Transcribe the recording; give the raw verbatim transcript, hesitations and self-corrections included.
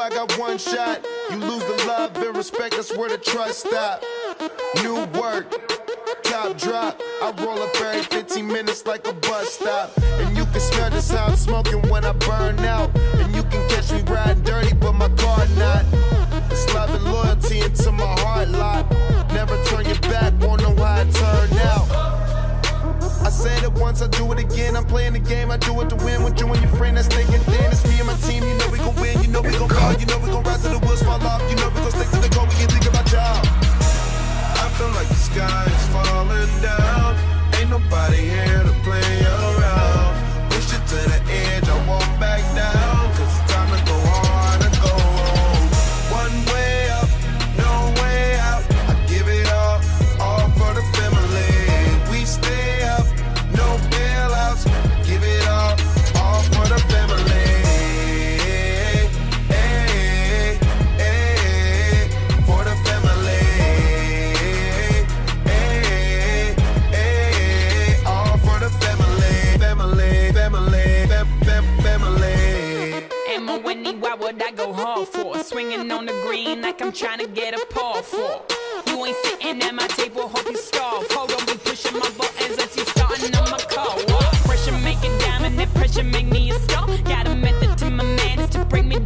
I got one shot. You lose the love and respect, that's where the trust stop. New work, top drop. I roll up every fifteen minutes like a bus stop. And you can smell just how I'm smoking when I burn out. And you can catch me riding dirty, but my car not. It's love and loyalty into my heart lot. Never turn your back, won't know how it turned out. I said it once, I do it again. I'm playing the game, I do it to win. With you and your friend that's thinking thin. It's me and my team, you know we gon' win. You know we gon' ball, you know we gon' rise till the wheels fall off. You know we gon' stick to the goal, we can think about y'all. I feel like the sky is falling down. Ain't nobody here to play around. Push it to the edge, I won't back down. Cause it's time to go hard and go home. One way up, no way out. I give it all, all for the family. We stay up, no bailouts. Give it all, all for the family. Hey, hey, for the family. Hey, hey, all for the family. Family, family, fam, fam, family. Am I winning? Why would I go hard for? Swinging on the green like I'm trying to get a paw for. You ain't sitting at my table, hope you starve. Hold on, be pushing my buttons as you starting on my car. What? Pressure make it diamond, that pressure make me a star. Got a method to my madness to bring me